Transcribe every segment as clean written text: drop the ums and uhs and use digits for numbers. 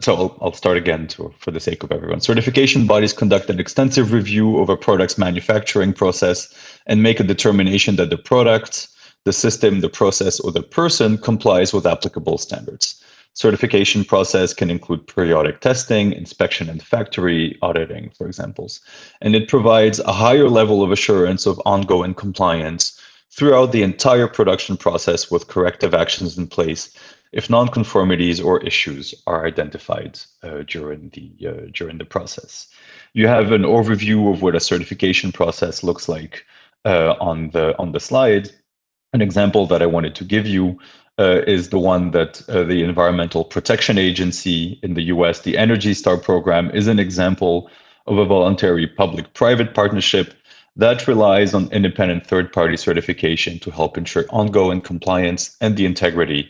I'll start again for the sake of everyone. Certification bodies conduct an extensive review of a product's manufacturing process and make a determination that the product, the system, the process, or the person complies with applicable standards. Certification process can include periodic testing, inspection and factory auditing, for examples. And it provides a higher level of assurance of ongoing compliance throughout the entire production process with corrective actions in place if nonconformities or issues are identified during the process. You have an overview of what a certification process looks like on the slide. An example that I wanted to give you is the one that the Environmental Protection Agency in the US, the Energy Star program, is an example of a voluntary public-private partnership that relies on independent third-party certification to help ensure ongoing compliance and the integrity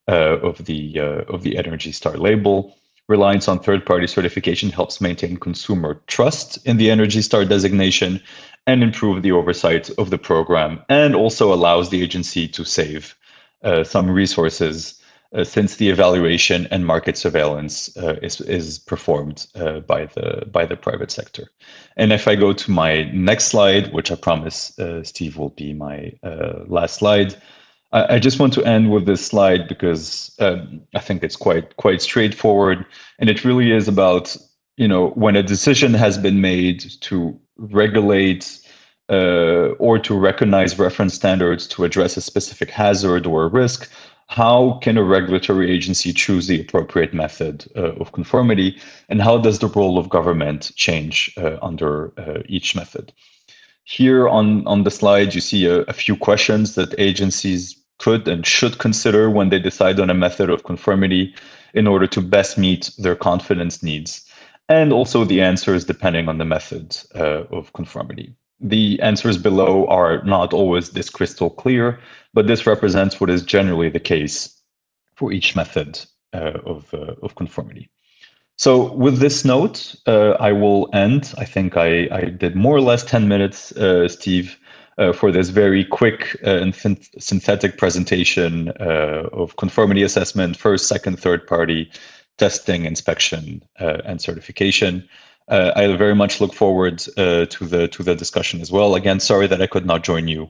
of the Energy Star label. Reliance on third-party certification helps maintain consumer trust in the Energy Star designation and improve the oversight of the program, and also allows the agency to save some resources since the evaluation and market surveillance is performed by the private sector. And if I go to my next slide, which I promise Steve will be my last slide, I just want to end with this slide because I think it's quite straightforward, and it really is about, when a decision has been made to regulate or to recognize reference standards to address a specific hazard or a risk, how can a regulatory agency choose the appropriate method of conformity, and how does the role of government change under each method? Here on the slide, you see a few questions that agencies could and should consider when they decide on a method of conformity in order to best meet their confidence needs, and also the answers depending on the method of conformity. The answers below are not always this crystal clear, but this represents what is generally the case for each method of conformity. So with this note, I will end. I think I did more or less 10 minutes, Steve, for this very quick and synthetic presentation of conformity assessment, first, second, third party testing, inspection, and certification. I very much look forward to the discussion as well. Again, sorry that I could not join you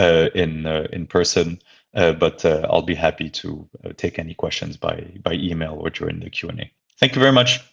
in person, but I'll be happy to take any questions by email or during the Q&A. Thank you very much.